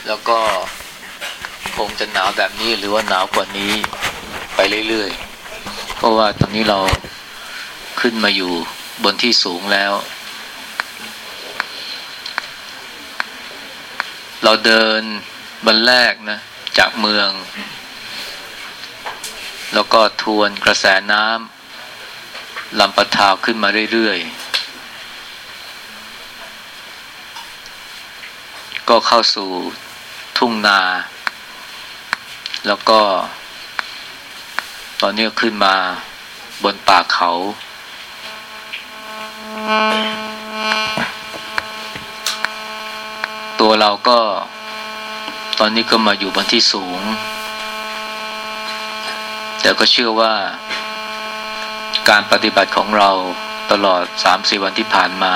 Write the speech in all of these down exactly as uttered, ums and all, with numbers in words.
แล้วก็คงจะหนาวแบบนี้หรือว่าหนาวกว่านี้ไปเรื่อยๆเพราะว่าตอนนี้เราขึ้นมาอยู่บนที่สูงแล้วเราเดินบันแรกนะจากเมืองแล้วก็ทวนกระแสน้ำลำปะทาวขึ้นมาเรื่อยๆก็เข้าสู่ทุ่งนาแล้วก็ตอนนี้ขึ้นมาบนป่าเขาตัวเราก็ตอนนี้ก็มาอยู่บนที่สูงแต่ก็เชื่อว่าการปฏิบัติของเราตลอด สามสี่ วันที่ผ่านมา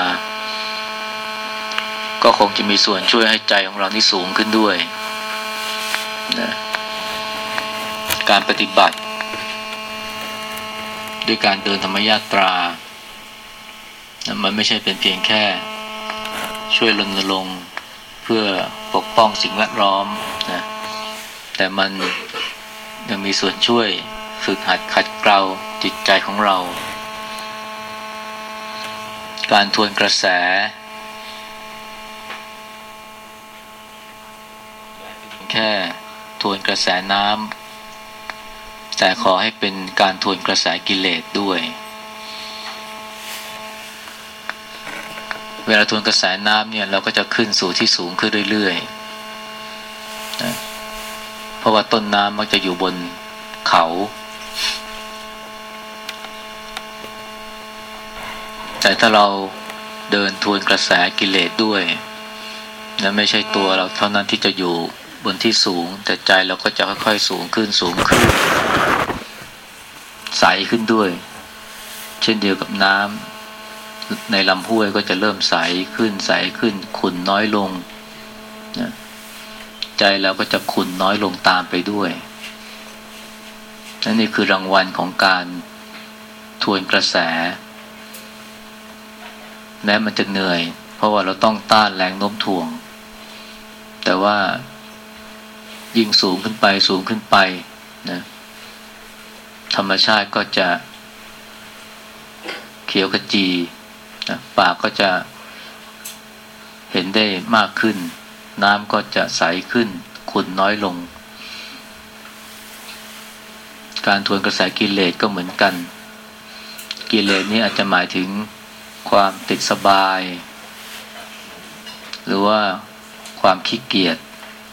ก็คงจะมีส่วนช่วยให้ใจของเรานี่สูงขึ้นด้วยนะการปฏิบัติด้วยการเดินธรรมยาตรามันไม่ใช่เป็นเพียงแค่ช่วยรณรงค์เพื่อปกป้องสิ่งแวดล้อมนะแต่มันยังมีส่วนช่วยฝึกหัดขัดเกลาจิตใจของเราการทวนกระแสแค่ทวนกระแสน้ำแต่ขอให้เป็นการทวนกระแสกิเลสด้วยเวลาทวนกระแสน้ำเนี่ยเราก็จะขึ้นสู่ที่สูงขึ้นเรื่อยๆนะเพราะว่าต้นน้ำมักจะอยู่บนเขาแต่ถ้าเราเดินทวนกระแสกิเลสด้วยนะไม่ใช่ตัวเราเท่านั้นที่จะอยู่บนที่สูงแต่ใจเราก็จะค่อยๆสูงขึ้นสูงขึ้นใสขึ้นด้วยเช่นเดียวกับน้ำในลำห้วยก็จะเริ่มใสขึ้นใสขึ้นขุ่นน้อยลงนะใจเราก็จะขุ่นน้อยลงตามไปด้วยนั่นนี่คือรางวัลของการทวนกระแสแม้มันจะเหนื่อยเพราะว่าเราต้องต้านแรงโน้มถ่วงแต่ว่ายิ่งสูงขึ้นไปสูงขึ้นไปนะธรรมชาติก็จะเขียวขจีนะป่าก็จะเห็นได้มากขึ้นน้ำก็จะใสขึ้นขุ่นน้อยลงการทวนกระแสกิเลสก็เหมือนกันกิเลสนี้อาจจะหมายถึงความติดสบายหรือว่าความขี้เกียจ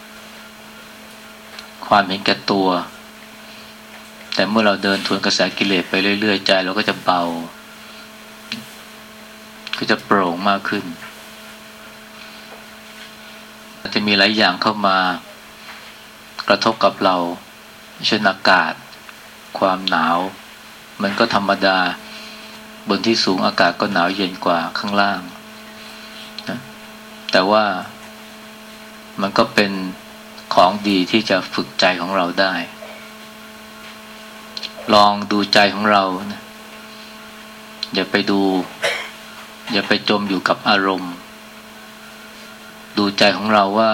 ความเห็นแก่ตัวแต่เมื่อเราเดินทวนกระแสกิเลสไปเรื่อยๆใจเราก็จะเบาก็จะโปร่งมากขึ้นอาจจะมีหลายอย่างเข้ามากระทบกับเราเช่นอากาศความหนาวมันก็ธรรมดาบนที่สูงอากาศก็หนาวเย็นกว่าข้างล่างนะแต่ว่ามันก็เป็นของดีที่จะฝึกใจของเราได้ลองดูใจของเรานะอย่าไปดูอย่าไปจมอยู่กับอารมณ์ดูใจของเราว่า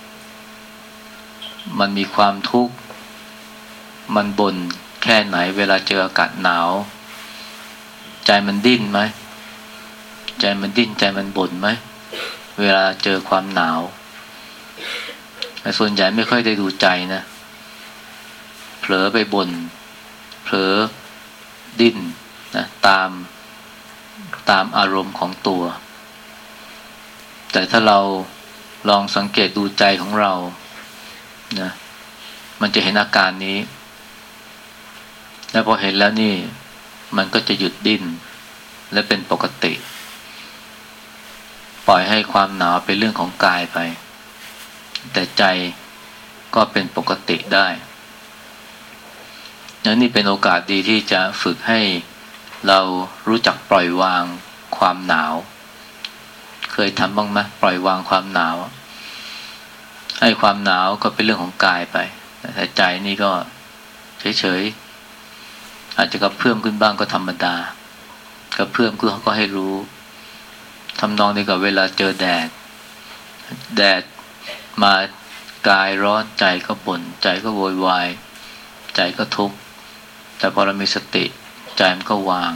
มันมีความทุกข์มันบ่นแค่ไหนเวลาเจออากาศหนาวใจมันดิ้นไหมใจมันดิ้นใจมันบ่นไหมเวลาเจอความหนาวแต่ส่วนใหญ่ไม่ค่อยได้ดูใจนะเผลอไปบ่นเผลอดิ้นนะตามตามอารมณ์ของตัวแต่ถ้าเราลองสังเกตดูใจของเรานะมันจะเห็นอาการนี้แล้วพอเห็นแล้วนี่มันก็จะหยุดดิ้นและเป็นปกติปล่อยให้ความหนาวเป็นเรื่องของกายไปแต่ใจก็เป็นปกติได้นี่เป็นโอกาสดีที่จะฝึกให้เรารู้จักปล่อยวางความหนาวเคยทำบ้างไหมปล่อยวางความหนาวให้ความหนาวก็เป็นเรื่องของกายไปแต่ใจนี่ก็เฉยๆอาจจะกระเพื่อมขึ้นบ้างก็ธรรมดากระเพื่อมคือเขาก็ให้รู้ทำนองนี้กับเวลาเจอแดดแดดมากายร้อนใจก็บ่นใจก็โวยวายใจก็ทุกข์แต่พอเรามีสติใจมันก็วาง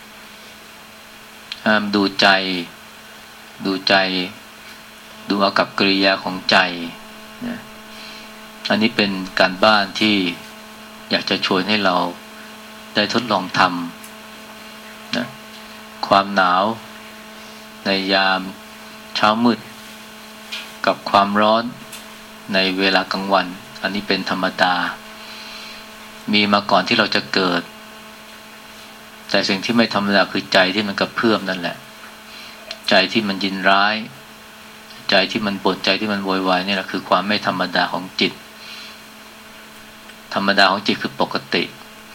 ห้ามดูใจดูใจดูอากับกิริยาของใจนะอันนี้เป็นการบ้านที่อยากจะชวนให้เราได้ทดลองทำนะความหนาวในยามเช้ามืดกับความร้อนในเวลากลางวันอันนี้เป็นธรรมดามีมาก่อนที่เราจะเกิดแต่สิ่งที่ไม่ธรรมดาคือใจที่มันกระเพื่อมนั่นแหละใจที่มันยินร้ายใจที่มันบ่นใจที่มันโวยวายนี่แหละคือความไม่ธรรมดาของจิตธรรมดาของจิตคือปกติ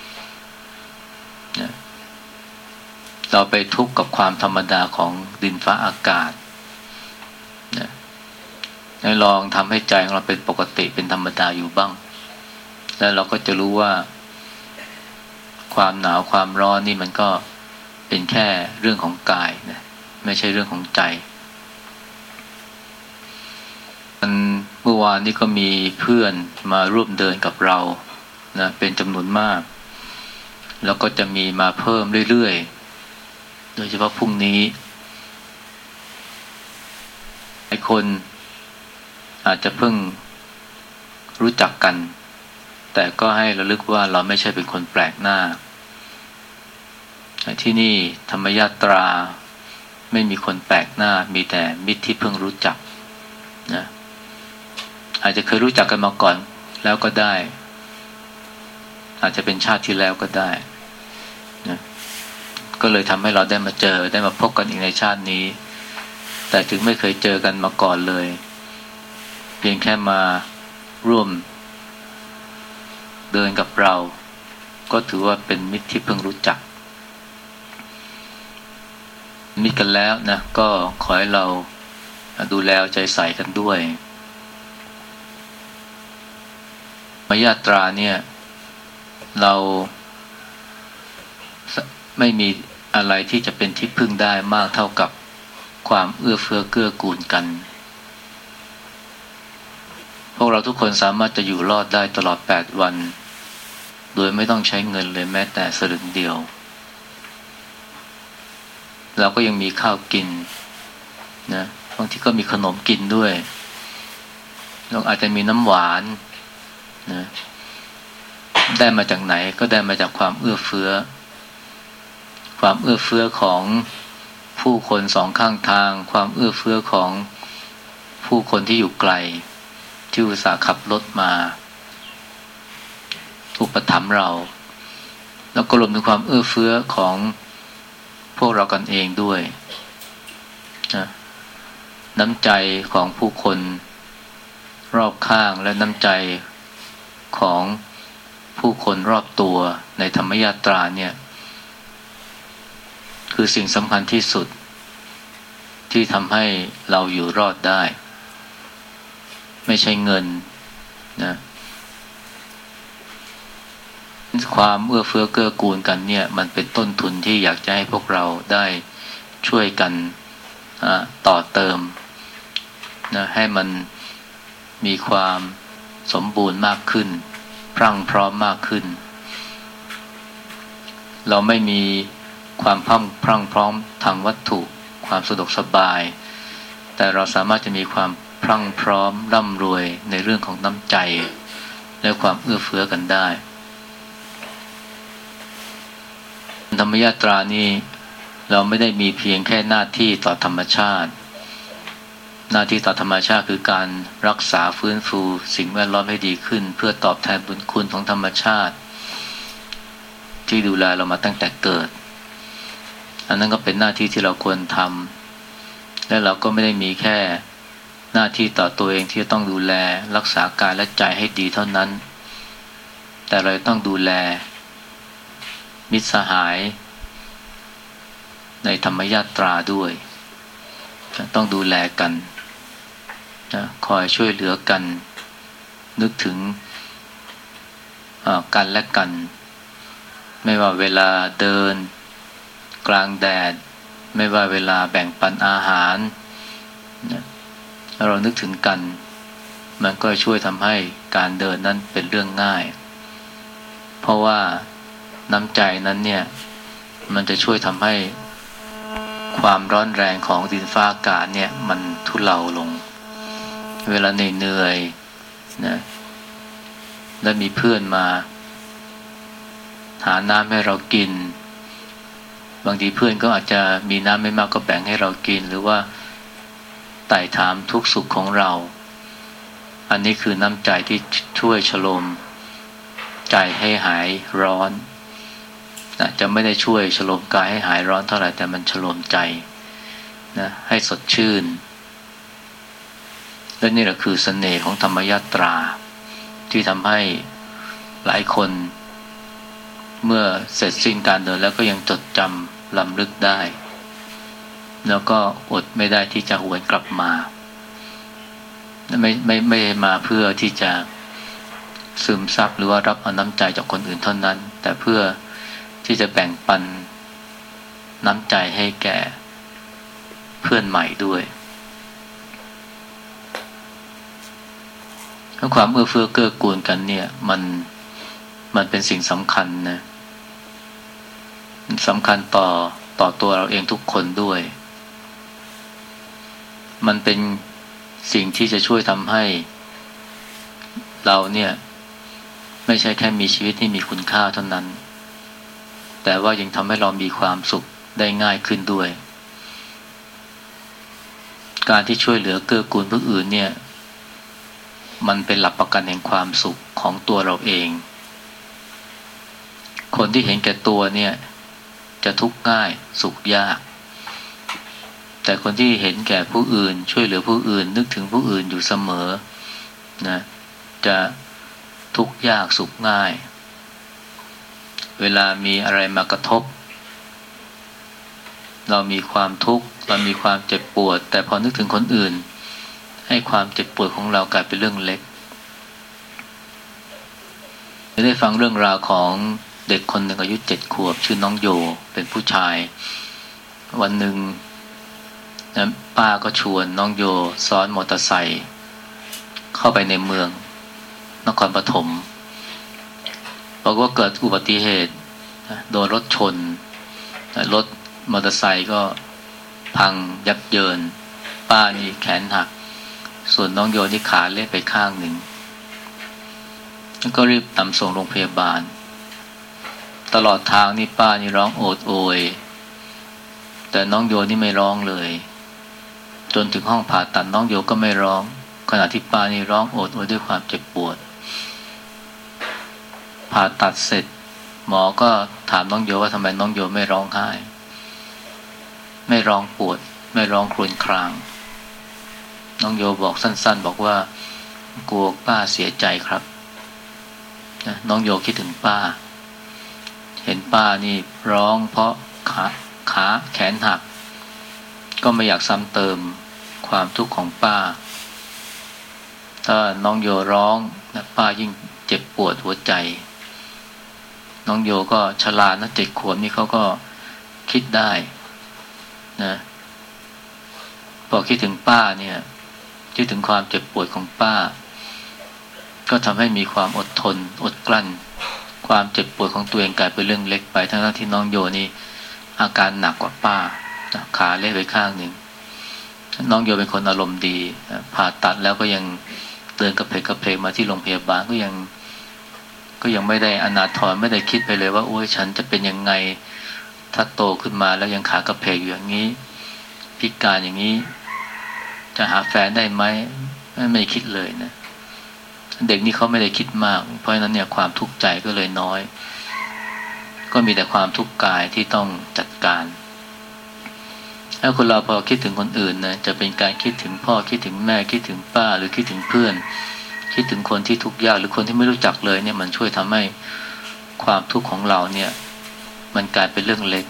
นะเราไปทุกข์กับความธรรมดาของดินฟ้าอากาศนะให้ลองทำให้ใจของเราเป็นปกติเป็นธรรมดาอยู่บ้างแล้วเราก็จะรู้ว่าความหนาวความร้อนนี่มันก็เป็นแค่เรื่องของกายนะไม่ใช่เรื่องของใจมันเมื่อวานนี้ก็มีเพื่อนมาร่วมเดินกับเรานะเป็นจำนวนมากแล้วก็จะมีมาเพิ่มเรื่อยๆโดยเฉพาะพรุ่งนี้หลายคนอาจจะเพิ่งรู้จักกันแต่ก็ให้ระลึกว่าเราไม่ใช่เป็นคนแปลกหน้าที่นี่ธรรมยาตราไม่มีคนแปลกหน้ามีแต่มิตรที่เพิ่งรู้จักนะอาจจะเคยรู้จักกันมาก่อนแล้วก็ได้อาจจะเป็นชาติที่แล้วก็ได้นะก็เลยทำให้เราได้มาเจอได้มาพบกันอีกในชาตินี้แต่ถึงไม่เคยเจอกันมาก่อนเลยเพียงแค่มาร่วมเดินกับเราก็ถือว่าเป็นมิตรที่เพิ่งรู้จักมิตรกันแล้วนะก็ขอให้เราดูแลใจใส่กันด้วยมายาตราเนี่ยเราไม่มีอะไรที่จะเป็นที่พึ่งได้มากเท่ากับความเอื้อเฟื้อเกื้อกูลกันพวกเราทุกคนสามารถจะอยู่รอดได้ตลอดแปดวันโดยไม่ต้องใช้เงินเลยแม้แต่สลึงเดียวเราก็ยังมีข้าวกินนะบางทีก็มีขนมกินด้วยเราอาจจะมีน้ำหวานนะได้มาจากไหนก็ได้มาจากความเอื้อเฟื้อความเอื้อเฟื้อของผู้คนสองข้างทางความเอื้อเฟื้อของผู้คนที่อยู่ไกลที่อุตส่าห์ขับรถมาอุปถัมภ์เราแล้วก็รวมถึงความเอื้อเฟื้อของพวกเรากันเองด้วยนะน้ำใจของผู้คนรอบข้างและน้ำใจของผู้คนรอบตัวในธรรมยาตราเนี่ยคือสิ่งสำคัญที่สุดที่ทำให้เราอยู่รอดได้ไม่ใช่เงินนะความเอื้อเฟื้อเกื้อกูลกันเนี่ยมันเป็นต้นทุนที่อยากจะให้พวกเราได้ช่วยกันต่อเติมนะให้มันมีความสมบูรณ์มากขึ้นพรั่งพร้อมมากขึ้นเราไม่มีความพรั่งพรั่งพร้อมทางวัตถุความสะดวกสบายแต่เราสามารถจะมีความพรั่งพร้อมร่ำรวยในเรื่องของน้ำใจและความเอื้อเฟื้อกันได้ธรรมยาตรานี้เราไม่ได้มีเพียงแค่หน้าที่ต่อธรรมชาติหน้าที่ต่อธรรมชาติคือการรักษาฟื้นฟูสิ่งแวดล้อมให้ดีขึ้นเพื่อตอบแทนบุญคุณของธรรมชาติที่ดูแลเรามาตั้งแต่เกิดอันนั้นก็เป็นหน้าที่ที่เราควรทำและเราก็ไม่ได้มีแค่หน้าที่ต่อตัวเองที่จะต้องดูแลรักษากายและใจให้ดีเท่านั้นแต่เราต้องดูแลมิตรสหายในธรรมยาตราด้วยต้องดูแลกันนะคอยช่วยเหลือกันนึกถึงกันและกันไม่ว่าเวลาเดินกลางแดดไม่ว่าเวลาแบ่งปันอาหารนะเรานึกถึงกันมันก็ช่วยทำให้การเดินนั้นเป็นเรื่องง่ายเพราะว่าน้ำใจนั้นเนี่ยมันจะช่วยทำให้ความร้อนแรงของดินฟ้าอากาศเนี่ยมันทุเลาลงเวลาเหนื่อยๆนะแล้วมีเพื่อนมาหาน้ำให้เรากินบางทีเพื่อนก็อาจจะมีน้ำไม่มากก็แบ่งให้เรากินหรือว่าไต่ถามทุกสุขของเราอันนี้คือน้ำใจที่ช่วยชโลมใจให้หายร้อนนะจะไม่ได้ช่วยชโลมกายให้หายร้อนเท่าไหร่แต่มันชโลมใจนะให้สดชื่นและนี่แหละคือเสน่ห์ของธรรมยาตราที่ทำให้หลายคนเมื่อเสร็จสิ้นการเดินแล้วก็ยังจดจำล้ำลึกได้แล้วก็อดไม่ได้ที่จะหวนกลับมาไม่ไม่ไม่มาเพื่อที่จะซึมซับหรือว่ารับเอาน้ำใจจากคนอื่นเท่านั้นแต่เพื่อที่จะแบ่งปันน้ำใจให้แก่เพื่อนใหม่ด้วยความเอื้อเฟื้อเกื้อกูลกันเนี่ยมันมันเป็นสิ่งสำคัญนะสำคัญต่อต่อตัวเราเองทุกคนด้วยมันเป็นสิ่งที่จะช่วยทำให้เราเนี่ยไม่ใช่แค่มีชีวิตที่มีคุณค่าเท่านั้นแต่ว่ายังทำให้เรามีความสุขได้ง่ายขึ้นด้วยการที่ช่วยเหลือเกื้อกูลผู้อื่นเนี่ยมันเป็นหลักประกันแห่งความสุขของตัวเราเองคนที่เห็นแก่ตัวเนี่ยจะทุกข์ง่ายสุขยากแต่คนที่เห็นแก่ผู้อื่นช่วยเหลือผู้อื่นนึกถึงผู้อื่นอยู่เสมอนะจะทุกข์ยากสุขง่ายเวลามีอะไรมากระทบเรามีความทุกข์เรามีความเจ็บปวดแต่พอนึกถึงคนอื่นให้ความเจ็บปวดของเรากลายเป็นเรื่องเล็กได้ฟังเรื่องราวของเด็กคนหนึ่งอายุเจ็ดขวบชื่อน้องโยเป็นผู้ชายวันหนึ่งนะป้าก็ชวนน้องโยซ้อนมอเตอร์ไซค์เข้าไปในเมืองนครปฐมบอกว่าเกิดอุบัติเหตุโดนรถชนรถมอเตอร์ไซค์ก็พังยับเยินป้านี่แขนหักส่วนน้องโยนี่ขาเละไปข้างหนึ่งก็รีบนำส่งโรงพยาบาลตลอดทางนี่ป้านี่ร้องโอดโอยแต่น้องโยนี่ไม่ร้องเลยจนถึงห้องผ่าตัดน้องโยก็ไม่ร้องขณะที่ป้านี่ร้องโอดโอยด้วยความเจ็บปวดผ่าตัดเสร็จหมอก็ถามน้องโยว่าทำไมน้องโยไม่ร้องไห้ไม่ร้องปวดไม่ร้องครวญครางน้องโยบอกสั้นๆบอกว่ากลัวป้าเสียใจครับน้องโยคิดถึงป้าเห็นป้านี่ร้องเพราะขาขาแขนหักก็ไม่อยากซ้ำเติมความทุกข์ของป้าถ้าน้องโยร้องนะป้ายิ่งเจ็บปวดหัวใจน้องโยก็ฉลาดนะเจ็ดขวบนี่เขาก็คิดได้นะพอคิดถึงป้าเนี่ยคิดถึงความเจ็บปวดของป้าก็ทำให้มีความอดทนอดกลั้นความเจ็บปวดของตัวเองกลายเป็นเรื่องเล็กไปทั้งๆที่น้องโยนี่อาการหนักกว่าป้าขาเละไปข้างหนึ่งน้องโยเป็นคนอารมณ์ดีผ่าตัดแล้วก็ยังเดินกระเพกกระเพกมาที่โรงพยาบาลก็ยังก็ยังไม่ได้อนาถรไม่ได้คิดไปเลยว่าโอ้ยฉันจะเป็นยังไงถ้าโตขึ้นมาแล้วยังขากระเพกอยู่อย่างนี้พิการอย่างนี้จะหาแฟนได้ไหมไม่คิดเลยนะเด็กนี่เขาไม่ได้คิดมากเพราะฉะนั้นเนี่ยความทุกข์ใจก็เลยน้อยก็มีแต่ความทุกข์กายที่ต้องจัดการถ้าคนเราพอคิดถึงคนอื่นนะจะเป็นการคิดถึงพ่อคิดถึงแม่คิดถึงป้าหรือคิดถึงเพื่อนคิดถึงคนที่ทุกข์ยากหรือคนที่ไม่รู้จักเลยเนี่ยมันช่วยทำให้ความทุกข์ของเราเนี่ยมันกลายเป็นเรื่องเล็ก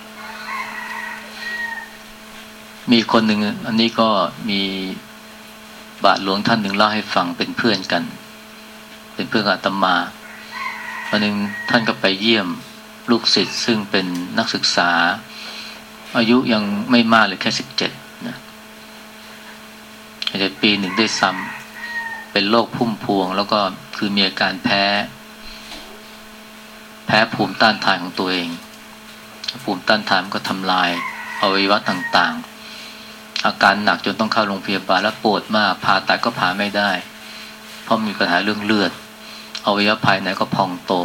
มีคนหนึ่งอันนี้ก็มีบาทหลวงท่านหนึ่งเล่าให้ฟังเป็นเพื่อนกันเป็นเพื่อนอาตมาวันหนึ่งท่านก็ไปเยี่ยมลูกศิษย์ซึ่งเป็นนักศึกษาอายุยังไม่มากเลยแค่สิบเจ็ดนะอาจจะปีหนึ่งได้ซ้เป็นโรคพุ่มพวงแล้วก็คือมีอาการแพ้แพ้ภูมิต้านทานของตัวเองภูมิต้านทานก็ทำลายอวัยวะต่างๆอาการหนักจนต้องเข้าโรงพยาบาลและปวดมากผ่าตัดก็ผ่าไม่ได้เพราะมีปัญหาเรื่องเลือดอวัยวะภายในก็พองโต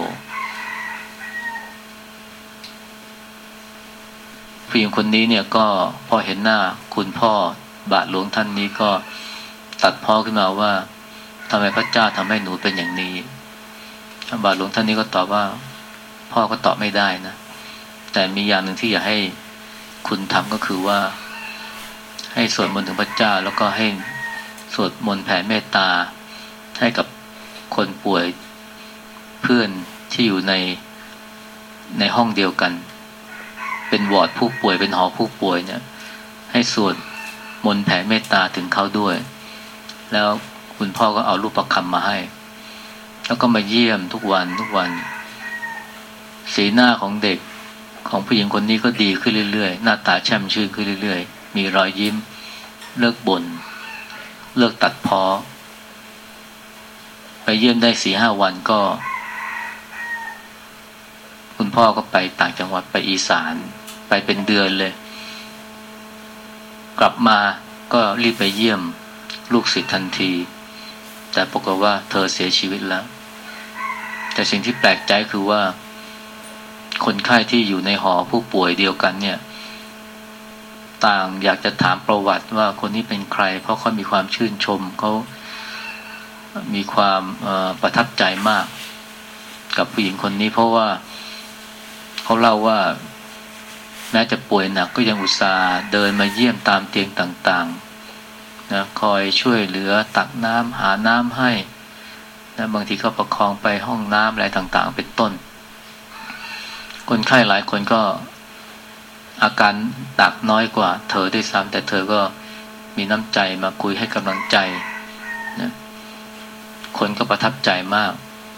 ผู้หญิงคนนี้เนี่ยก็พอเห็นหน้าคุณพ่อบาทหลวงท่านนี้ก็ตัดพ้อขึ้นมาว่าทำไมพระเจ้าทำให้หนูเป็นอย่างนี้บาทหลวงท่านนี้ก็ตอบว่าพ่อก็ตอบไม่ได้นะแต่มีอย่างหนึ่งที่อยากให้คุณทำก็คือว่าให้สวดมนต์ถึงพระเจ้าแล้วก็ให้สวดมนต์แผ่เมตตาให้กับคนป่วยเพื่อนที่อยู่ในในห้องเดียวกันเป็นวอร์ดผู้ป่วยเป็นหอผู้ป่วยเนี่ยให้สวดมนต์แผ่เมตตาถึงเขาด้วยแล้วคุณพ่อก็เอารูปประคำมาให้แล้วก็มาเยี่ยมทุกวันทุกวันสีหน้าของเด็กของผู้หญิงคนนี้ก็ดีขึ้นเรื่อยๆหน้าตาแช่มชื่นขึ้นเรื่อยๆมีรอยยิ้มเลิกบ่นเลิกตัดพ้อไปเยี่ยมได้สี่ห้าวันก็คุณพ่อก็ไปต่างจังหวัดไปอีสานไปเป็นเดือนเลยกลับมาก็รีบไปเยี่ยมลูกศิษย์ทันทีแต่ปรากฏว่าเธอเสียชีวิตแล้วแต่สิ่งที่แปลกใจคือว่าคนไข้ที่อยู่ในหอผู้ป่วยเดียวกันเนี่ยต่างอยากจะถามประวัติว่าคนนี้เป็นใครเพราะเขามีความชื่นชมเขามีความประทับใจมากกับผู้หญิงคนนี้เพราะว่าเขาเล่าว่าแม้จะป่วยหนักก็ยังอุตส่าห์เดินมาเยี่ยมตามเตียงต่างๆนะคอยช่วยเหลือตักน้ำหาน้ำให้นะบางทีก็ประคองไปห้องน้ำอะไรต่างๆเป็นต้นคนไข้หลายคนก็อาการหนักน้อยกว่าเธอด้วยซ้ำแต่เธอก็มีน้ำใจมาคุยให้กำลังใจนะคนก็ประทับใจมาก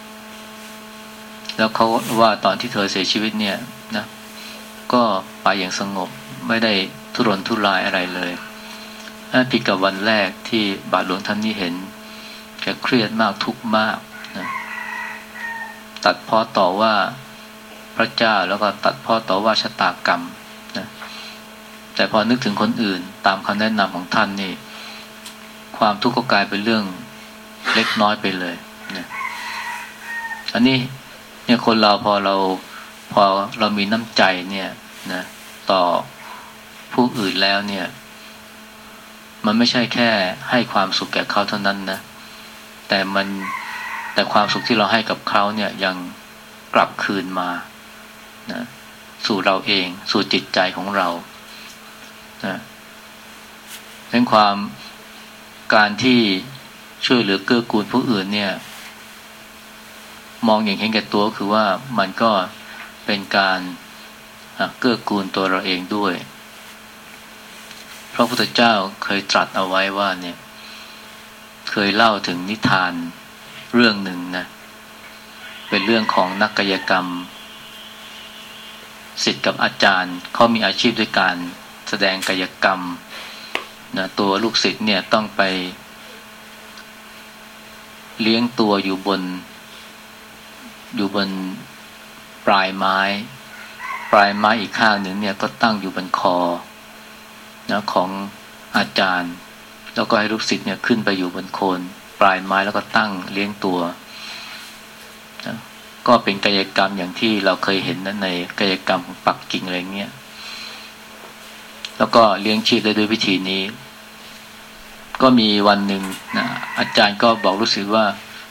แล้วเขาว่าตอนที่เธอเสียชีวิตเนี่ยนะก็ไปอย่างสงบไม่ได้ทุรนทุรายอะไรเลยผิดกับวันแรกที่บาทหลวงท่านนี้เห็นแกเครียดมากทุกข์มากนะตัดพ้อต่อว่าพระเจ้าแล้วก็ตัดพ้อต่อว่าชะตากรรมนะแต่พอนึกถึงคนอื่นตามคำแนะนำของท่านนี่ความทุกข์ก็กลายเป็นเรื่องเล็กน้อยไปเลยนะอันนี้เนี่ยคนเราพอเราพอเรามีน้ำใจเนี่ยนะต่อผู้อื่นแล้วเนี่ยมันไม่ใช่แค่ให้ความสุขแก่เขาเท่านั้นนะแต่มันแต่ความสุขที่เราให้กับเขาเนี่ยยังกลับคืนมานะสู่เราเองสู่จิตใจของเรานะเป็นความการที่ช่วยเหลือเกื้อกูลผู้อื่นเนี่ยมองอย่างเห็นแก่ตัวคือว่ามันก็เป็นการเกื้อกูลตัวเราเองด้วยพระพุทธเจ้าเคยตรัสเอาไว้ว่าเนี่ยเคยเล่าถึงนิทานเรื่องหนึ่งนะเป็นเรื่องของนักกายกรรมศิษย์กับอาจารย์เขามีอาชีพด้วยการแสดงกายกรรมนะตัวลูกศิษย์เนี่ยต้องไปเลี้ยงตัวอยู่บนอยู่บนปลายไม้ปลายไม้อีกข้างหนึ่งเนี่ยก็ตั้งอยู่บนคอนะของอาจารย์แล้วก็ให้ลูกศิษย์เนี่ยขึ้นไปอยู่บนโคนปลายไม้แล้วก็ตั้งเลี้ยงตัวนะก็เป็นกายกรรมอย่างที่เราเคยเห็นนั้นในกายกรรมของปักกิ่งอะไรเงี้ยแล้วก็เลี้ยงชีพได้ด้วยวิธีนี้ก็มีวันหนึ่งนะอาจารย์ก็บอกลูกศิษย์ว่า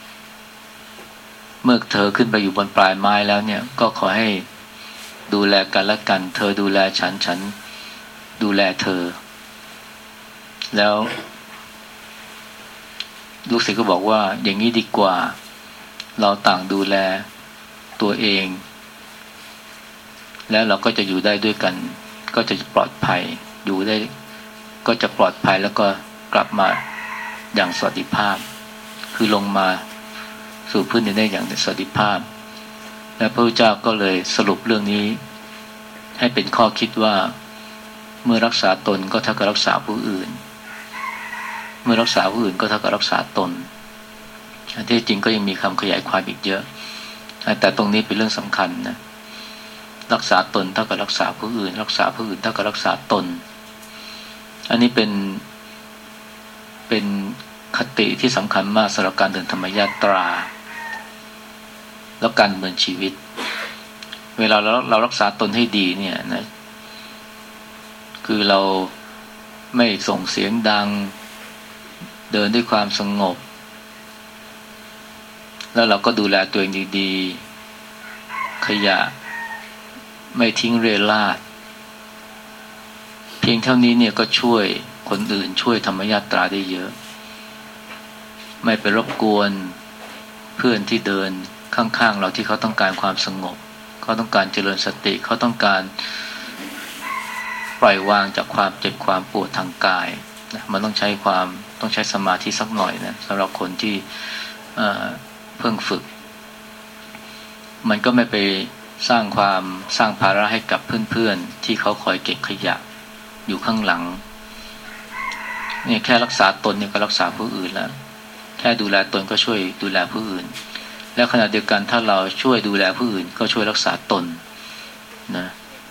เมื่อเธอขึ้นไปอยู่บนปลายไม้แล้วเนี่ยก็ขอให้ดูแลกันและกันเธอดูแลฉันฉันดูแลเธอแล้วลูกศิษย์ก็บอกว่าอย่างนี้ดีกว่าเราต่างดูแลตัวเองแล้วเราก็จะอยู่ได้ด้วยกันก็จะปลอดภัยอยู่ได้ก็จะปลอดภัยแล้วก็กลับมาอย่างสวัสดิภาพคือลงมาสู่พื้นดินได้อย่างสวัสดิภาพและพระพุทธเจ้าก็เลยสรุปเรื่องนี้ให้เป็นข้อคิดว่าเมื่อรักษาตนก็เท่ากับรักษาผู้อื่นเมื่อรักษาผู้อื่นก็เท่ากับรักษาตนที่จริงก็ยังมีคำขยายความอีกเยอะแต่ตรงนี้เป็นเรื่องสำคัญนะรักษาตนเท่ากับรักษาผู้อื่นรักษาผู้อื่นเท่ากับรักษาตนอันนี้เป็นเป็นคติที่สำคัญมากสำหรับการเดินธรรมยาตราแล้วการดำเนินชีวิตเวลาเราเรารักษาตนให้ดีเนี่ยนะคือเราไม่ส่งเสียงดังเดินด้วยความสงบแล้วเราก็ดูแลตัวเองดีๆขยะไม่ทิ้งเร่ร่าดเพียงเท่านี้เนี่ยก็ช่วยคนอื่นช่วยธรรมยาตราได้เยอะไม่ไปรบกวนเพื่อนที่เดินข้างๆเราที่เขาต้องการความสงบเขาต้องการเจริญสติเขาต้องการปล่อยวางจากความเจ็บความปวดทางกายนะมันต้องใช้ความต้องใช้สมาธิสักหน่อยนะสำหรับคนที่เอ่อเพิ่งฝึกมันก็ไม่ไปสร้างความสร้างภาระให้กับเพื่อนๆที่เขาคอยเก็บขยะอยู่ข้างหลังเนี่ยแค่รักษาตนเนี่ยก็รักษาผู้อื่นแล้วแค่ดูแลตนก็ช่วยดูแลผู้อื่นแล้วขณะเดียวกันถ้าเราช่วยดูแลผู้อื่นก็ช่วยรักษาตนนะ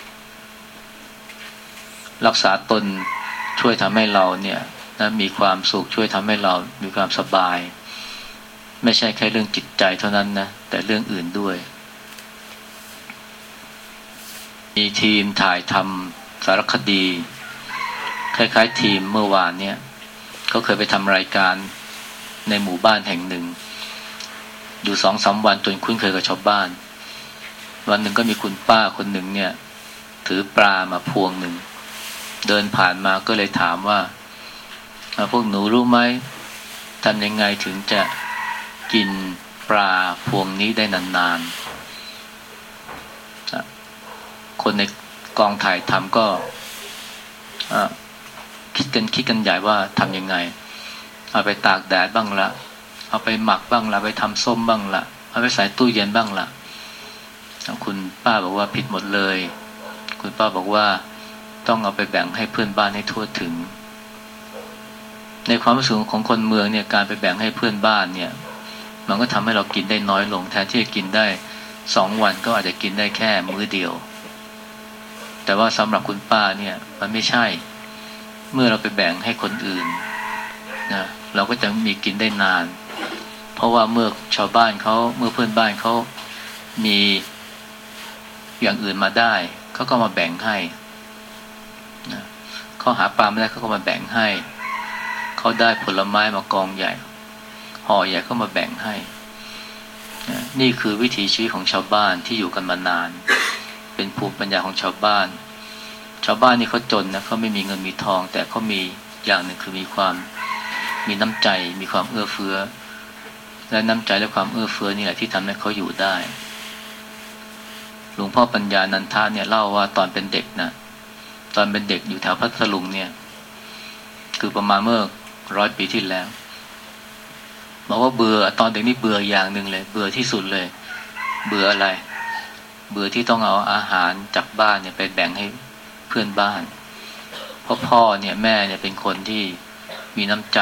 รักษาตนช่วยทำให้เราเนี่ยนะมีความสุขช่วยทำให้เรามีความสบายไม่ใช่แค่เรื่องจิตใจเท่านั้นนะแต่เรื่องอื่นด้วยมีทีมถ่ายทำสารคดีคล้ายๆทีมเมื่อวานเนี่ยเขาเคยไปทำรายการในหมู่บ้านแห่งหนึ่งอยู่สองสามวันจนคุ้นเคยกับชาวบ้านวันหนึ่งก็มีคุณป้าคนหนึ่งเนี่ยถือปลามาพวงหนึ่งเดินผ่านมาก็เลยถามว่าพวกหนูรู้ไหมทำยังไงถึงจะกินปลาพวงนี้ได้นานๆคนในกองถ่ายทำก็คิดกันคิดกันใหญ่ว่าทำยังไงเอาไปตากแดดบ้างละเอาไปหมักบ้างละไปทำส้มบ้างละเอาไปใส่ตู้เย็นบ้างละคุณป้าบอกว่าผิดหมดเลยคุณป้าบอกว่าต้องเอาไปแบ่งให้เพื่อนบ้านให้ทั่วถึงในความรู้สึกของคนเมืองเนี่ยการไปแบ่งให้เพื่อนบ้านเนี่ยมันก็ทำให้เรากินได้น้อยลงแทนที่จะกินได้สองวันก็อาจจะกินได้แค่มื้อเดียวแต่ว่าสำหรับคุณป้าเนี่ยมันไม่ใช่เมื่อเราไปแบ่งให้คนอื่นนะเราก็จะมีกินได้นานเพราะว่าเมื่อชาวบ้านเขาเมื่อเพื่อนบ้านเขามีอย่างอื่นมาได้เขาก็มาแบ่งให้นะเขาหาปลาไม่ได้เขาก็มาแบ่งให้เขาได้ผลไม้มากองใหญ่ห่อใหญ่ก็มาแบ่งให้นะนี่คือวิถีชีวิตของชาวบ้านที่อยู่กันมานานเป็นภูมิปัญญาของชาวบ้านชาวบ้านนี่เขาจนนะเขาไม่มีเงินมีทองแต่เขามีอย่างหนึ่งคือมีความมีน้ำใจมีความเอื้อเฟื้อและน้ำใจและความเอื้อเฟื้อนี่แหละที่ทำให้เขาอยู่ได้หลวงพ่อปัญญานันทะเนี่ยเล่าว่าตอนเป็นเด็กนะตอนเป็นเด็กอยู่แถวพัทลุงเนี่ยคือประมาณเมื่อร้อยปีที่แล้วบอกว่าเบื่อตอนเด็กนี่เบื่ออย่างหนึ่งเลยเบื่อที่สุดเลยเบื่ออะไรเบื่อที่ต้องเอาอาหารจากบ้านเนี่ยไปแบ่งให้เพื่อนบ้านเพราะพ่อเนี่ยแม่เนี่ยเป็นคนที่มีน้ำใจ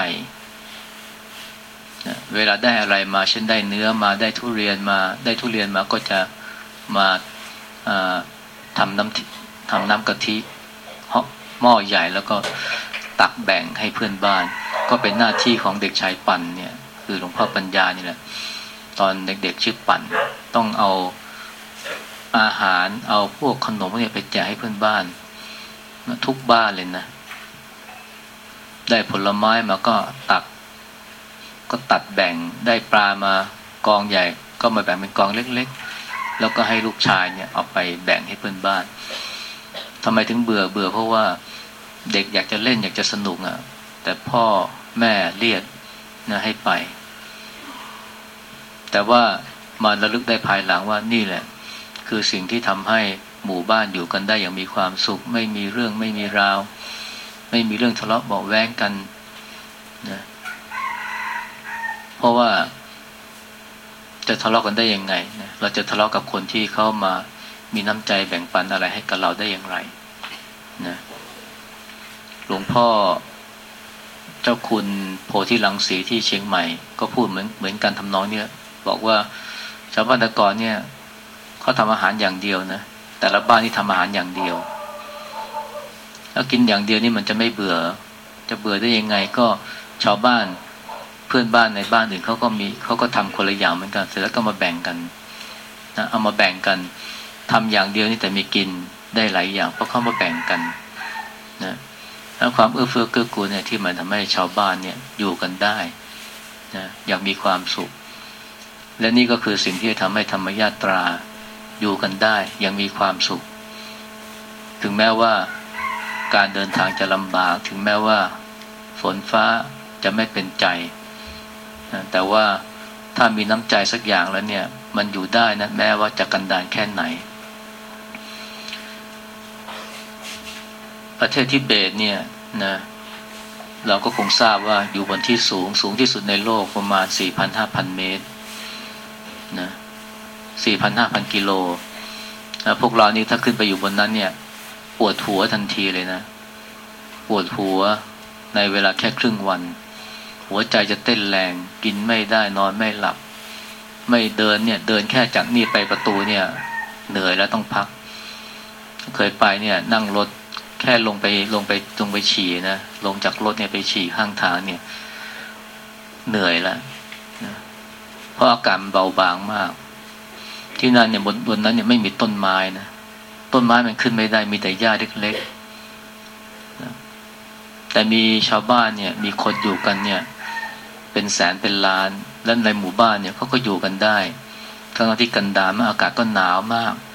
นะเวลาได้อะไรมาเช่นได้เนื้อมาได้ทุเรียนมาได้ทุเรียนมาก็จะมาทำน้ำทำน้ำกะทิหม้อใหญ่แล้วก็ตักแบ่งให้เพื่อนบ้านก็เป็นหน้าที่ของเด็กชายปั่นเนี่ยคือหลวงพ่อปัญญานี่แหละตอนเด็กๆชื่อปั่นต้องเอาอาหารเอาพวกขนมเนี่ยไปแจกให้เพื่อนบ้านทุกบ้านเลยนะได้ผลไม้มาก็ตักก็ตัดแบ่งได้ปลามากองใหญ่ก็มาแบ่งเป็นกองเล็กๆแล้วก็ให้ลูกชายเนี่ยเอาไปแบ่งให้เพื่อนบ้านทำไมถึงเบื่อเบื่อเพราะว่าเด็กอยากจะเล่นอยากจะสนุกอ่ะแต่พ่อแม่เรียกนะให้ไปแต่ว่ามาระลึกได้ภายหลังว่านี่แหละคือสิ่งที่ทำให้หมู่บ้านอยู่กันได้อย่างมีความสุขไม่มีเรื่องไม่มีราวไม่มีเรื่องทะเลาะเบาะแว้งกันนะเพราะว่าจะทะเลาะกันได้ยังไงนะเราจะทะเลาะกับคนที่เขามามีน้ำใจแบ่งปันอะไรให้กับเราได้อย่างไรนะหลวงพ่อเจ้าคุณโพธิรังสีที่เชียงใหม่ก็พูดเหมือนเหมือนกันทำนองเนี่ยบอกว่าชาวบ้านแต่ก่อนเนี่ยเขาทำอาหารอย่างเดียวนะแต่ละบ้านที่ทำอาหารอย่างเดียวแล้วกินอย่างเดียวนี่มันจะไม่เบื่อจะเบื่อได้ยังไงก็ชาวบ้านเพื่อนบ้านในบ้านอื่นเขาก็มีเขาก็ทำคนละอย่างเหมือนกันเสร็จแล้วก็มาแบ่งกันนะเอามาแบ่งกันทำอย่างเดียวนี่แต่มีกินได้หลายอย่างเพราะเขามาแบ่งกันนะแล้วความเอื้อเฟื้อเกื้อกูลเนี่ยที่มันทำให้ชาวบ้านเนี่ยอยู่กันได้นะอย่างมีความสุขและนี่ก็คือสิ่งที่ทำให้ธรรมญาตราอยู่กันได้อย่างมีความสุขถึงแม้ว่าการเดินทางจะลำบากถึงแม้ว่าฝนฟ้าจะไม่เป็นใจนะแต่ว่าถ้ามีน้ำใจสักอย่างแล้วเนี่ยมันอยู่ได้นะแม้ว่าจะกันดารแค่ไหนประเทศทิเบตเนี่ยนะเราก็คงทราบว่าอยู่บนที่สูงสูงที่สุดในโลกประมาณ สี่พันห้าพัน เมตรนะ สี่พันห้าพัน กิโลนะพวกเรานี่ถ้าขึ้นไปอยู่บนนั้นเนี่ยปวดหัวทันทีเลยนะปวดหัวในเวลาแค่ครึ่งวันหัวใจจะเต้นแรงกินไม่ได้นอนไม่หลับไม่เดินเนี่ยเดินแค่จากนี่ไปประตูเนี่ยเหนื่อยแล้วต้องพักเคยไปเนี่ยนั่งรถแค่ลงไปลงไปลงไปฉี่นะลงจากรถเนี่ยไปฉี่ข้างทางเนี่ยเหนื่อยแล้วนะเพราะอากาศเบาบางมากที่นั่นเนี่ยบนบนนั้นเนี่ยไม่มีต้นไม้นะต้นไม้มันขึ้นไม่ได้มีแต่หญ้าเล็กๆนะแต่มีชาวบ้านเนี่ยมีคนอยู่กันเนี่ยเป็นแสนเป็นล้านและในหมู่บ้านเนี่ยเขาก็อยู่กันได้ทั้งที่กันดารอากาศก็หนาวมาก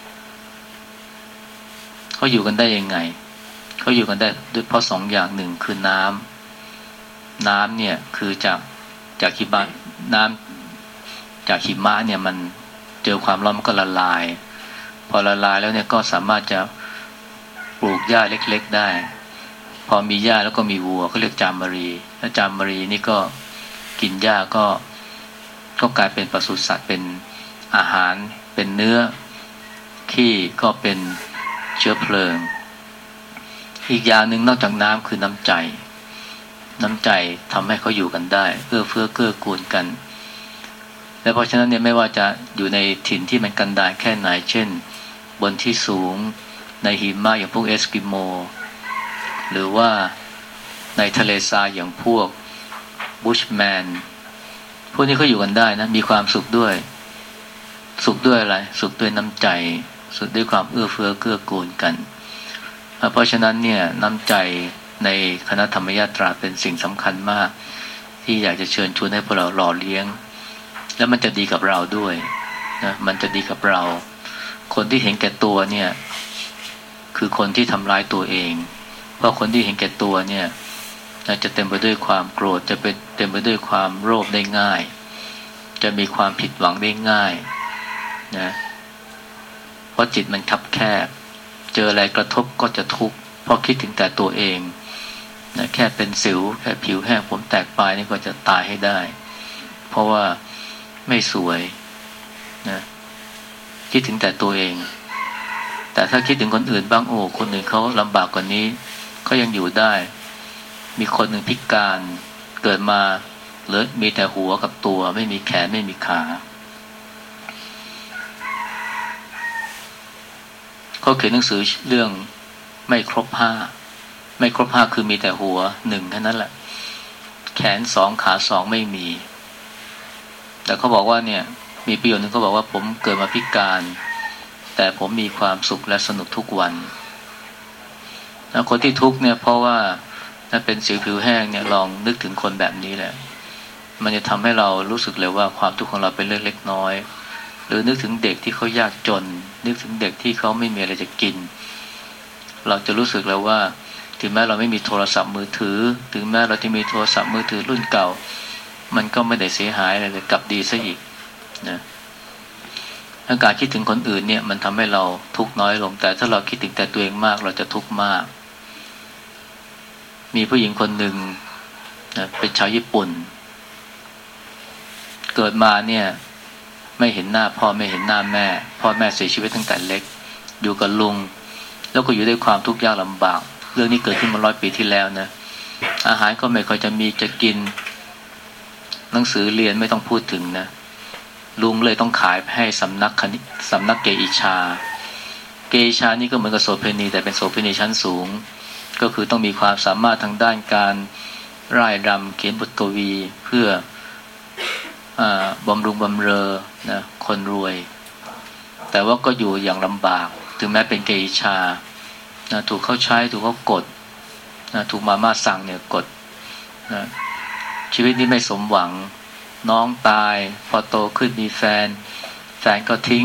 เขาอยู่กันได้ยังไงเขาอยู่กันได้ด้วยเพราะสองอย่างหนึ่งคือน้ำน้ำเนี่ยคือจากจากหิมะน้ำจากหิมะเนี่ยมันเจอความร้อนมันก็ละลายพอละลายแล้วเนี่ยก็สามารถจะปลูกหญ้าเล็กๆได้พอมีหญ้าแล้วก็มีวัวเขาเรียกจามรีแล้วจามรีนี่ก็กินหญ้าก็ก็กลายเป็นปศุสัตว์เป็นอาหารเป็นเนื้อขี้ก็เป็นเชื้อเพลิงอีกอย่างหนึ่งนอกจากน้ำคือน้ำใจน้ำใจทำให้เขาอยู่กันได้เอื้อเฟื้อเกื้อกูลกันและเพราะฉะนั้นเนี่ยไม่ว่าจะอยู่ในถิ่นที่มันกันดารแค่ไหนเช่นบนที่สูงในหิมะอย่างพวกเอสกิโมหรือว่าในทะเลทรายอย่างพวกบุชแมนพวกนี้เขาอยู่กันได้นะมีความสุขด้วยสุขด้วยอะไรสุขด้วยน้ำใจสุขด้วยความเอื้อเฟื้อเกื้อกูลกันเพราะฉะนั้นเนี่ยน้ำใจในคณะธรรมยาตราเป็นสิ่งสำคัญมากที่อยากจะเชิญชวนให้พวกเราหล่อเลี้ยงแล้วมันจะดีกับเราด้วยนะมันจะดีกับเราคนที่เห็นแก่ตัวเนี่ยคือคนที่ทำร้ายตัวเองเพราะคนที่เห็นแก่ตัวเนี่ยจะเต็มไปด้วยความโกรธจะเป็นเต็มไปด้วยความโลภได้ง่ายจะมีความผิดหวังได้ง่ายนะเพราะจิตมันคับแคบเจออะไรกระทบก็จะทุกข์เพราะคิดถึงแต่ตัวเองนะแค่เป็นสิวแค่ผิวแห้งผมแตกปลายนี่ก็จะตายให้ได้เพราะว่าไม่สวยนะคิดถึงแต่ตัวเองแต่ถ้าคิดถึงคนอื่นบ้างโอ้คนอื่นเขาลำบากกว่านี้เขายังอยู่ได้มีคนหนึ่งพิการเกิดมาเหลือมีแต่หัวกับตัวไม่มีแขนไม่มีขาเขาเขียนหนังสือเรื่องไม่ครบห้าไม่ครบห้าคือมีแต่หัวหนึ่งแค่นั้นแหละแขนสองขาสองไม่มีแต่เขาบอกว่าเนี่ยมีประโยชน์นึงเขาบอกว่าผมเกิดมาพิการแต่ผมมีความสุขและสนุกทุกวันแล้วคนที่ทุกข์เนี่ยเพราะว่าถ้าเป็นสิวผิวแห้งเนี่ยลองนึกถึงคนแบบนี้แหละมันจะทำให้เรารู้สึกเลยว่าความทุกข์ของเราเป็นเรื่องเล็กน้อยหรือนึกถึงเด็กที่เขายากจนนึกถึงเด็กที่เขาไม่มีอะไรจะกินเราจะรู้สึกแล้วว่าถึงแม้เราไม่มีโทรศัพท์มือถือถึงแม้เราจะมีโทรศัพท์มือถือรุ่นเก่ามันก็ไม่ได้เสียหายอะไรเลยกลับดีซะอีกนะอาการคิดถึงคนอื่นเนี่ยมันทำให้เราทุกข์น้อยลงแต่ถ้าเราคิดถึงแต่ตัวเองมากเราจะทุกข์มากมีผู้หญิงคนหนึ่งนะเป็นชาวญี่ปุ่นเกิดมาเนี่ยไม่เห็นหน้าพ่อไม่เห็นหน้าแม่พ่อแม่เสียชีวิตตั้งแต่เล็กอยู่กับลุงแล้วก็อยู่ด้วยความทุกข์ยากลำบากเรื่องนี้เกิดขึ้นมาร้อยปีที่แล้วนะอาหารก็ไม่ค่อยจะมีจะกินหนังสือเรียนไม่ต้องพูดถึงนะลุงเลยต้องขายให้สำนักคณิสำนักเกอิชาเกอิชานี่ก็เหมือนกับโสเภณีแต่เป็นโสเภณีชั้นสูงก็คือต้องมีความสามารถทางด้านการร่ายรำเขียนบทกวีเพื่อบำรุงบำเรอนะคนรวยแต่ว่าก็อยู่อย่างลำบากถึงแม้เป็นเกอิชานะถูกเขาใช้ถูกเขากดนะถูกมาม่าสั่งเนี่ยกดนะชีวิตนี้ไม่สมหวังน้องตายพอโตขึ้นมีแฟนแฟนก็ทิ้ง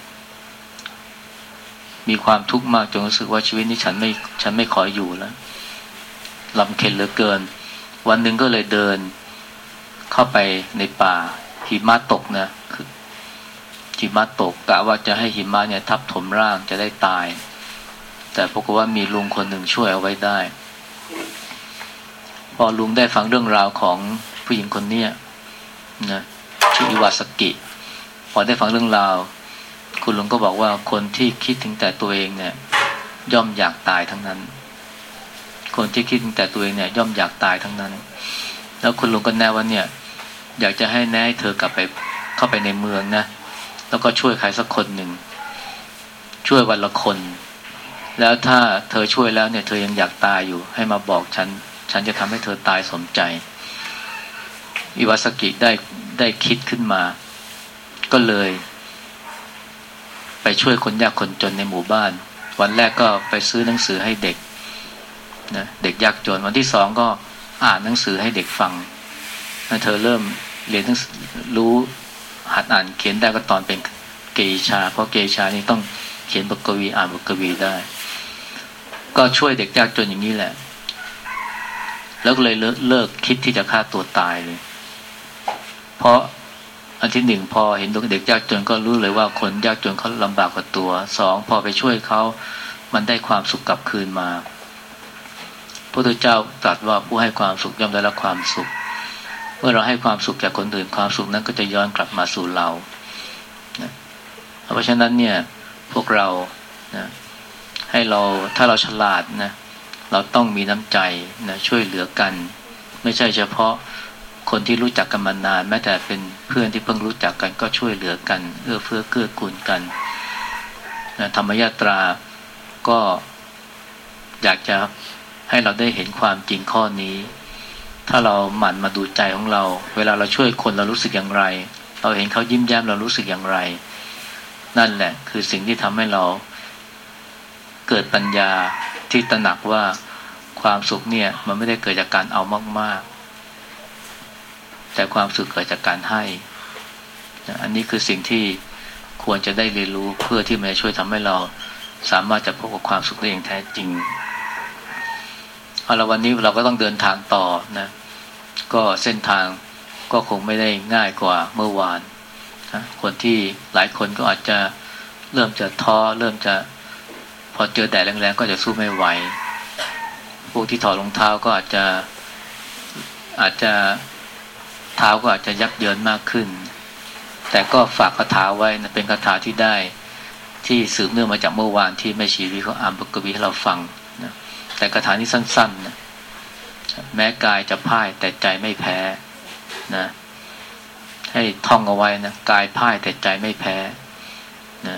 มีความทุกข์มากจนรู้สึกว่าชีวิตนี้ฉันไม่ฉันไม่ขออยู่แล้วลำเค็ญเหลือเกินวันหนึ่งก็เลยเดินเข้าไปในป่าหิมะตกนะคือหิมะตกกะว่าจะให้หิมะเนี่ยทับถมร่างจะได้ตายแต่ปรากฏว่ามีลุงคนหนึ่งช่วยเอาไว้ได้พอลุงได้ฟังเรื่องราวของผู้หญิงคนนี้นะชื่ออิวาสกิพอได้ฟังเรื่องราวคุณลุงก็บอกว่าคนที่คิดถึงแต่ตัวเองเนี่ยย่อมอยากตายทั้งนั้นคนที่คิดถึงแต่ตัวเองเนี่ยย่อมอยากตายทั้งนั้นแล้วคุณลุงก็แนะว่าเนี่ยอยากจะให้แนะให้เธอกลับไปเข้าไปในเมืองนะแล้วก็ช่วยใครสักคนหนึ่งช่วยวันละคนแล้วถ้าเธอช่วยแล้วเนี่ยเธอยังอยากตายอยู่ให้มาบอกฉันฉันจะทำให้เธอตายสมใจอิวาสกิได้ได้คิดขึ้นมาก็เลยไปช่วยคนยากคนจนในหมู่บ้านวันแรกก็ไปซื้อหนังสือให้เด็กนะเด็กยากจนวันที่สองก็อ่านหนังสือให้เด็กฟังเธอเริ่มเรียนรู้หัดอ่านเขียนได้ก็ตอนเป็นเกอิชาเพราะเกอิชานี่ต้องเขียนบทกวีอ่านบทกวีได้ก็ช่วยเด็กยากจนอย่างนี้แหละแล้วก็เลยเลิกเลิกคิดที่จะฆ่าตัวตายเลยเพราะอันที่หนึ่งพอเห็นเด็กยากจนก็รู้เลยว่าคนยากจนเขาลำบากกว่าตัวสองพอไปช่วยเขามันได้ความสุขกลับคืนมาพระพุทธเจ้าตรัสว่าผู้ให้ความสุขย่อมได้รับความสุขเมื่อเราให้ความสุขแก่คนอื่นความสุขนั้นก็จะย้อนกลับมาสู่เรานะเพราะฉะนั้นเนี่ยพวกเรานะให้เราถ้าเราฉลาดนะเราต้องมีน้ำใจนะช่วยเหลือกันไม่ใช่เฉพาะคนที่รู้จักกันมานานแม้แต่เป็นเพื่อนที่เพิ่งรู้จักกันก็ช่วยเหลือกันเอื้อเฟื้อเกื้อกูลกันนะธรรมยาตราก็อยากจะให้เราได้เห็นความจริงข้อนี้ถ้าเราหมั่นมาดูใจของเราเวลาเราช่วยคนเรารู้สึกอย่างไรเราเห็นเขายิ้มแย้มเรารู้สึกอย่างไรนั่นแหละคือสิ่งที่ทำให้เราเกิดปัญญาที่ตระหนักว่าความสุขเนี่ยมันไม่ได้เกิดจากการเอามากๆแต่ความสุขเกิดจากการให้อันนี้คือสิ่งที่ควรจะได้เรียนรู้เพื่อที่มันจะช่วยทำให้เราสามารถจะพบกับความสุขได้อย่างแท้จริงเอาละวันนี้เราก็ต้องเดินทางต่อนะก็เส้นทางก็คงไม่ได้ง่ายกว่าเมื่อวานนะคนที่หลายคนก็อาจจะเริ่มจะท้อเริ่มจะพอเจอแดดแรงๆก็จะสู้ไม่ไหวพวกที่ถอดรองเท้าก็อาจจะอาจจะเท้าก็อาจจะยับเยินมากขึ้นแต่ก็ฝากคาถาไว้นะเป็นคาถาที่ได้ที่สืบเนื่องมาจากเมื่อวานที่แม่ชีวิเขาอ่านบทกวีให้เราฟังนะแต่คาถานี้สั้นๆนะแม้กายจะพ่ายแต่ใจไม่แพ้นะให้ท่องเอาไว้นะกายพ่ายแต่ใจไม่แพ้นะ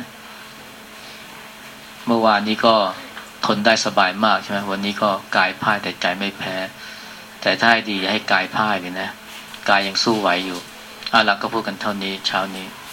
เมื่อวานนี้ก็ทนได้สบายมากใช่ไหมวันนี้ก็กายพ่ายแต่ใจไม่แพ้แต่ถ้าให้ดีอย่าให้กายพ่ายเลยนะกายยังสู้ไหวอยู่อ่ะเราก็พูดกันเท่านี้เช้านี้